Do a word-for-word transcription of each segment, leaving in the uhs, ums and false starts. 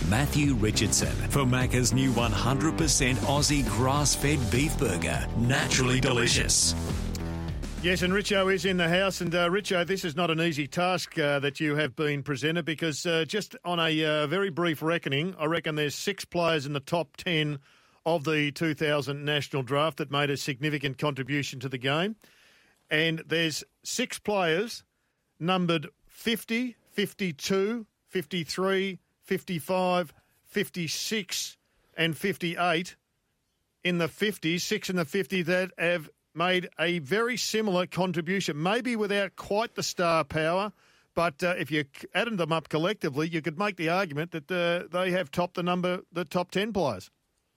Matthew Richardson for Macca's new one hundred percent Aussie grass-fed beef burger. Naturally delicious. Yes, and Richo is in the house. And uh, Richo, this is not an easy task uh, that you have been presented because uh, just on a uh, very brief reckoning, I reckon there's six players in the top ten of the two thousand national draft that made a significant contribution to the game. And there's six players numbered fifty, fifty-two, fifty-three, fifty-five, fifty-six and fifty-eight in the fifties, six in the fifty that have made a very similar contribution, maybe without quite the star power, but uh, if you added them up collectively, you could make the argument that uh, they have topped the number, the top ten players.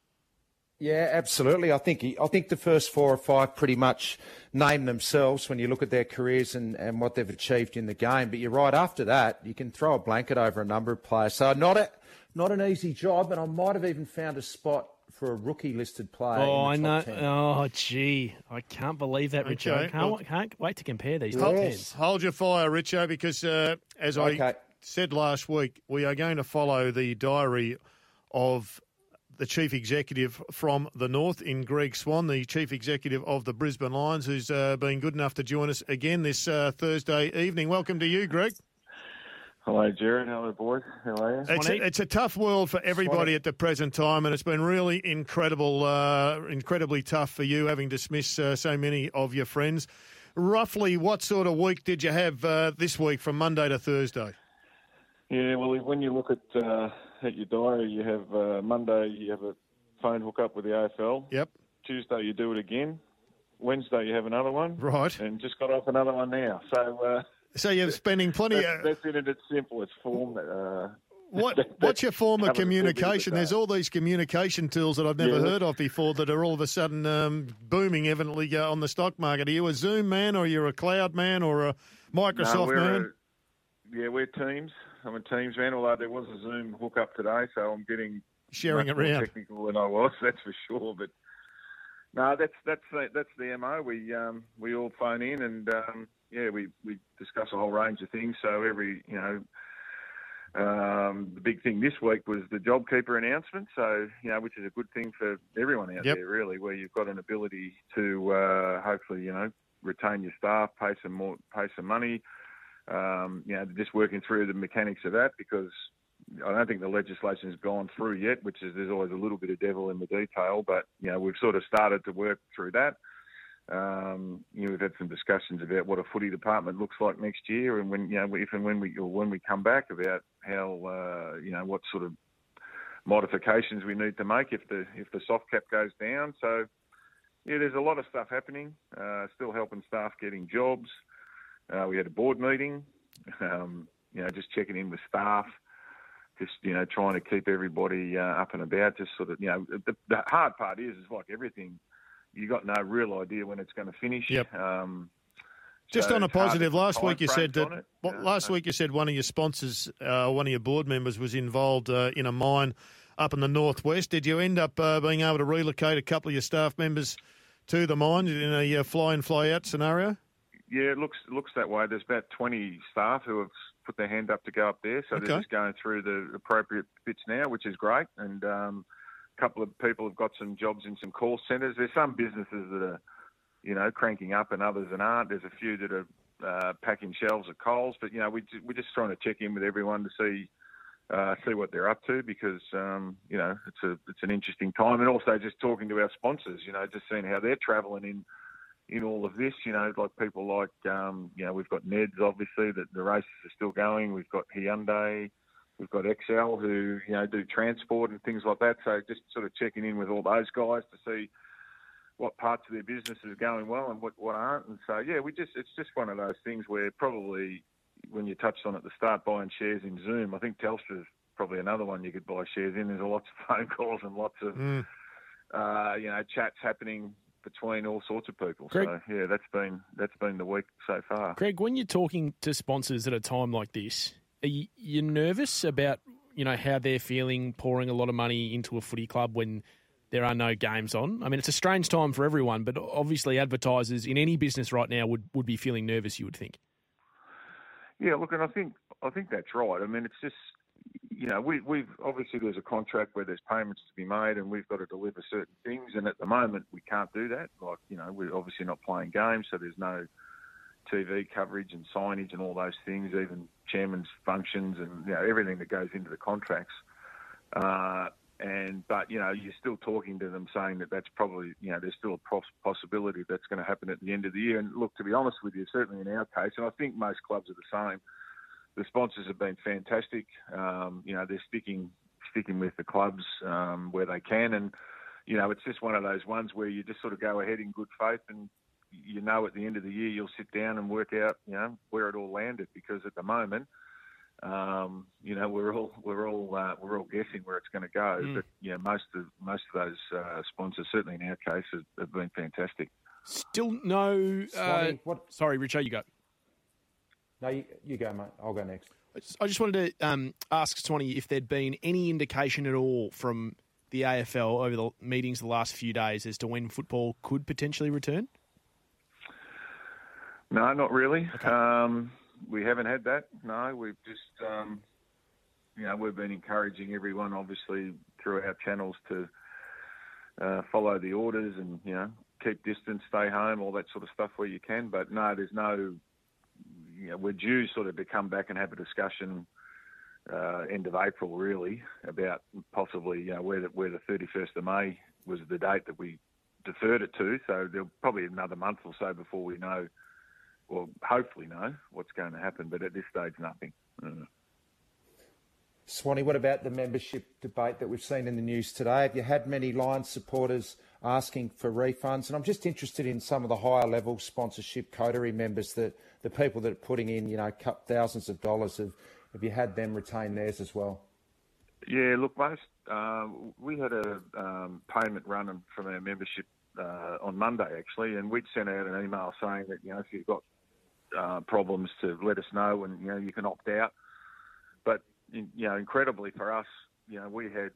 Yeah, absolutely. I think he, I think the first four or five pretty much name themselves when you look at their careers and, and what they've achieved in the game. But you're right, after that, you can throw a blanket over a number of players. So not a, not an easy job, and I might have even found a spot for a rookie-listed player. Oh, in the I top know. ten. Oh, gee. I can't believe that, Richo. Okay, I can't, well- can't wait to compare these Yes. top tens. Hold your fire, Richo, because uh, as I Okay. said last week, we are going to follow the diary of the Chief Executive from the North in Greg Swan, the Chief Executive of the Brisbane Lions, who's uh, been good enough to join us again this uh, Thursday evening. Welcome to you, Greg. Hello, Jared. Hello, boys. How are you? It's a, it's a tough world for everybody at the present time, and it's been really incredible, uh, incredibly tough for you having dismissed uh, so many of your friends. Roughly, what sort of week did you have uh, this week from Monday to Thursday? Yeah, well, when you look at uh, at your diary, you have uh, Monday, you have a phone hookup with the A F L. Yep. Tuesday, you do it again. Wednesday, you have another one. Right. And just got off another one now. So uh, So you're spending plenty that's, of... that's it in its simplest form. Uh, What, that- what's your form of covers a full bit of the communication? day. There's all these communication tools that I've never Yeah. heard of before that are all of a sudden um, booming evidently uh, on the stock market. Are you a Zoom man or you're a cloud man or a Microsoft No, we're man? A, yeah, we're Teams. I'm a Teams man, although there was a Zoom hookup today, so I'm getting Sharing much it around. more technical than I was, that's for sure. But no, that's that's the, that's the M O. We um, we all phone in and um, yeah, we, we discuss a whole range of things. So every you know, um, the big thing this week was the JobKeeper announcement. So you know, which is a good thing for everyone out Yep. there, really, where you've got an ability to uh, hopefully you know retain your staff, pay some more, pay some money. Um, you know, just working through the mechanics of that because I don't think the legislation has gone through yet, which is there's always a little bit of devil in the detail, but, you know, we've sort of started to work through that. Um, you know, we've had some discussions about what a footy department looks like next year and when, you know, if and when we, or when we come back about how, uh, you know, what sort of modifications we need to make if the, if the soft cap goes down. So, yeah, there's a lot of stuff happening, uh, still helping staff getting jobs. Uh, we had a board meeting, um, you know, just checking in with staff, just, you know, trying to keep everybody uh, up and about, just sort of, you know, the, the hard part is, is like everything, you got no real idea when it's going to finish. Yep. Um, Just so on a it's hard to positive, put last week you timeframes said that. on it. Well, Uh, last week you said one of your sponsors, uh, one of your board members, was involved uh, in a mine up in the northwest. Did you end up uh, being able to relocate a couple of your staff members to the mine in a uh, fly-in, fly-out scenario? Yeah, it looks it looks that way. There's about twenty staff who have put their hand up to go up there, so Okay. they're just going through the appropriate bits now, which is great. And um, a couple of people have got some jobs in some call centres. There's some businesses that are, you know, cranking up, and others that aren't. There's a few that are uh, packing shelves at Coles, but you know, we we're just trying to check in with everyone to see uh, see what they're up to because um, you know it's a it's an interesting time, and also just talking to our sponsors, you know, just seeing how they're travelling in. in all of this, you know, like people like, um, you know, we've got Neds, obviously, that the races are still going. We've got Hyundai, we've got X L who, you know, do transport and things like that. So just sort of checking in with all those guys to see what parts of their business is going well and what, what aren't. And so, yeah, we just, it's just one of those things where probably when you touched on at the start, buying shares in Zoom, I think Telstra's probably another one you could buy shares in. There's lots of phone calls and lots of, Mm. uh, you know, chats happening between all sorts of people. Greg- So yeah, that's been that's been the week so far. Greg, when you're talking to sponsors at a time like this, are you, you nervous about, you know, how they're feeling pouring a lot of money into a footy club when there are no games on? I mean, it's a strange time for everyone, but obviously advertisers in any business right now would, would be feeling nervous, you would think. Yeah, look, and I think I think that's right. I mean, it's just you know, we, we've obviously there's a contract where there's payments to be made, and we've got to deliver certain things. And at the moment, we can't do that. Like, you know, we're obviously not playing games, so there's no T V coverage and signage and all those things, even chairman's functions and, you know, everything that goes into the contracts. Uh, and but you know, you're still talking to them saying that that's probably, you know, there's still a possibility that's going to happen at the end of the year. And look, to be honest with you, certainly in our case, and I think most clubs are the same. The sponsors have been fantastic. Um, you know, they're sticking sticking with the clubs um, where they can, and you know, it's just one of those ones where you just sort of go ahead in good faith, and you know, at the end of the year, you'll sit down and work out, you know, where it all landed. Because at the moment, um, you know, we're all we're all uh, we're all guessing where it's going to go. Mm. But you know, most of most of those uh, sponsors, certainly in our case, have, have been fantastic. Still no. Uh, what? Sorry, Richo, you go. No, you, you go, mate. I'll go next. I just wanted to um, ask Swanee if there'd been any indication at all from the A F L over the meetings the last few days as to when football could potentially return. No, not really. Okay. Um, we haven't had that. No, we've just, um, you know, we've been encouraging everyone, obviously, through our channels to uh, follow the orders and, you know, keep distance, stay home, all that sort of stuff where you can. But no, there's no, you know, we're due sort of to come back and have a discussion uh, end of April, really, about possibly, you know, where the, where the thirty-first of May was the date that we deferred it to. So there'll probably another month or so before we know, or hopefully know, what's going to happen. But at this stage, nothing. Mm. Swanee, what about the membership debate that we've seen in the news today? Have you had many Lions supporters asking for refunds? And I'm just interested in some of the higher level sponsorship coterie members, that the people that are putting in, you know, thousands of dollars. Have, have you had them retain theirs as well? Yeah, look, most uh, we had a um, payment run from our membership uh, on Monday, actually, and we'd sent out an email saying that, you know, if you've got uh, problems, to let us know, and, you know, you can opt out. But, you know, incredibly for us, you know, we had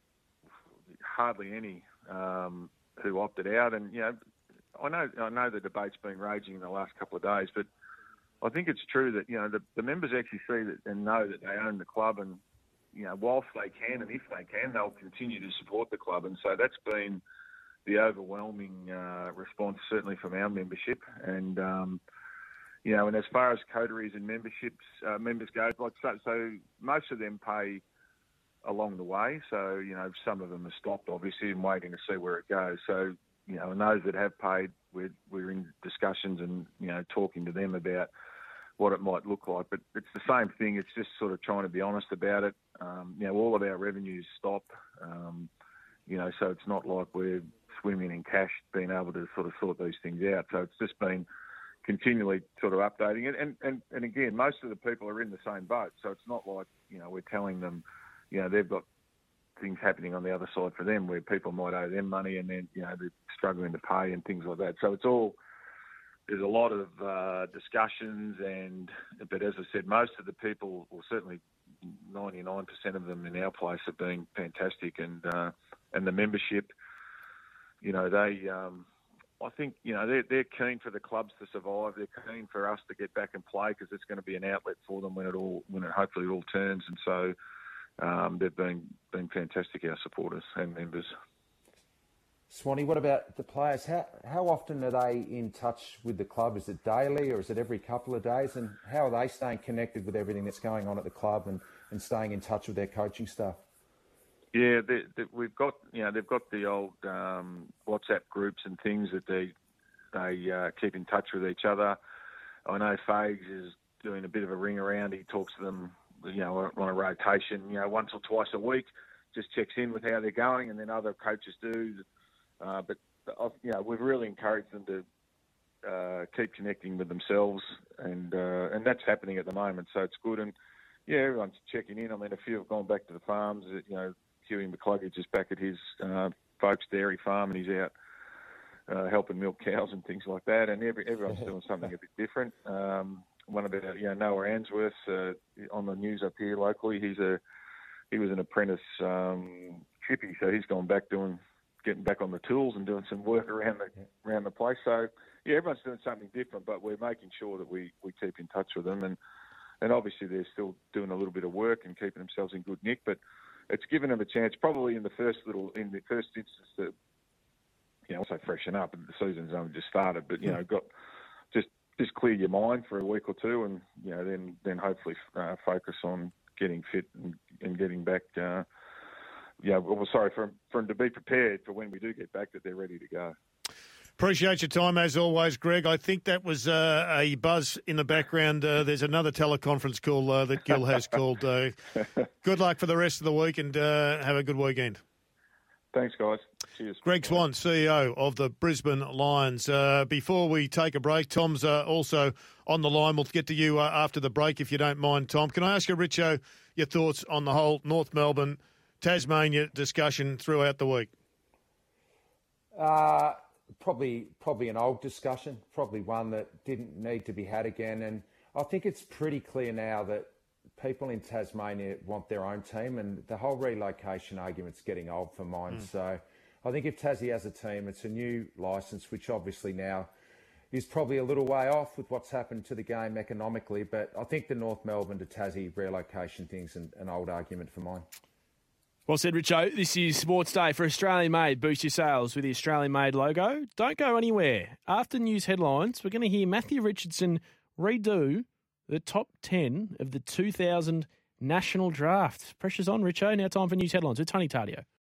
hardly any um, who opted out. And, you know, I know I know the debate's been raging in the last couple of days, but I think it's true that, you know, the, the members actually see that and know that they own the club, and, you know, whilst they can and if they can, they'll continue to support the club. And so that's been the overwhelming uh, response, certainly from our membership. And, um, you know, and as far as coteries and memberships, uh, members go, like so, so most of them pay along the way. So, you know, some of them have stopped, obviously, and waiting to see where it goes. So, you know, and those that have paid, we're, we're in discussions and, you know, talking to them about what it might look like. But it's the same thing. It's just sort of trying to be honest about it. Um, you know, all of our revenues stop, um, you know, so it's not like we're swimming in cash being able to sort of sort these things out. So it's just been continually sort of updating it. And, and, and again, most of the people are in the same boat. So it's not like, you know, we're telling them, you know, they've got things happening on the other side for them where people might owe them money and then, you know, they're struggling to pay and things like that. So it's all, there's a lot of uh, discussions, and, but as I said, most of the people, well, certainly ninety-nine percent of them in our place have been fantastic. And, uh, and the membership, you know, they, um, I think, you know, they're, they're keen for the clubs to survive. They're keen for us to get back and play, because it's going to be an outlet for them when it all, when it hopefully all turns. And so um, they've been, been fantastic, our supporters and members. Swanee, what about the players? How how often are they in touch with the club? Is it daily, or is it every couple of days? And how are they staying connected with everything that's going on at the club and, and staying in touch with their coaching staff? Yeah, they, they, we've got, you know, they've got the old um, WhatsApp groups and things that they they uh, keep in touch with each other. I know Fags is doing a bit of a ring around. He talks to them, you know, on a rotation, you know, once or twice a week, just checks in with how they're going, and then other coaches do. Uh, but, you know, we've really encouraged them to uh, keep connecting with themselves, and uh, and that's happening at the moment, so it's good. And, yeah, everyone's checking in. I mean, a few have gone back to the farms. You know, Huey McCluggage is back at his uh, folks' dairy farm, and he's out uh, helping milk cows and things like that. And every, everyone's doing something a bit different. Um, one about, you know, Noah Answorth uh, on the news up here locally. He's a he was an apprentice um, chippy, so he's gone back doing getting back on the tools and doing some work around the around the place. So yeah, everyone's doing something different, but we're making sure that we, we keep in touch with them. And and obviously they're still doing a little bit of work and keeping themselves in good nick. But it's given them a chance, probably in the first little, in the first instance, to, you know, also freshen up. The season's only just started, but you know, got just just clear your mind for a week or two, and you know, then then hopefully uh, focus on getting fit and, and getting back. Uh, yeah, well, sorry for for them to be prepared for when we do get back, that they're ready to go. Appreciate your time as always, Greg. I think that was uh, a buzz in the background. Uh, there's another teleconference call uh, that Gil has called. Uh, good luck for the rest of the week, and uh, have a good weekend. Thanks, guys. Cheers. Greg Swan, C E O of the Brisbane Lions. Uh, before we take a break, Tom's uh, also on the line. We'll get to you uh, after the break, if you don't mind, Tom. Can I ask you, Richo, your thoughts on the whole North Melbourne, Tasmania discussion throughout the week? Uh, probably, probably an old discussion, probably one that didn't need to be had again. And I think it's pretty clear now that people in Tasmania want their own team, and the whole relocation argument's getting old for mine. Mm. So I think if Tassie has a team, it's a new licence, which obviously now is probably a little way off with what's happened to the game economically. But I think the North Melbourne to Tassie relocation thing's an, an old argument for mine. Well said, Richo. This is Sports Day for Australian Made. Boost your sales with the Australian Made logo. Don't go anywhere. After news headlines, we're going to hear Matthew Richardson redo the top ten of the two thousand national draft. Pressure's on, Richo. Now time for news headlines with Tony Tardio.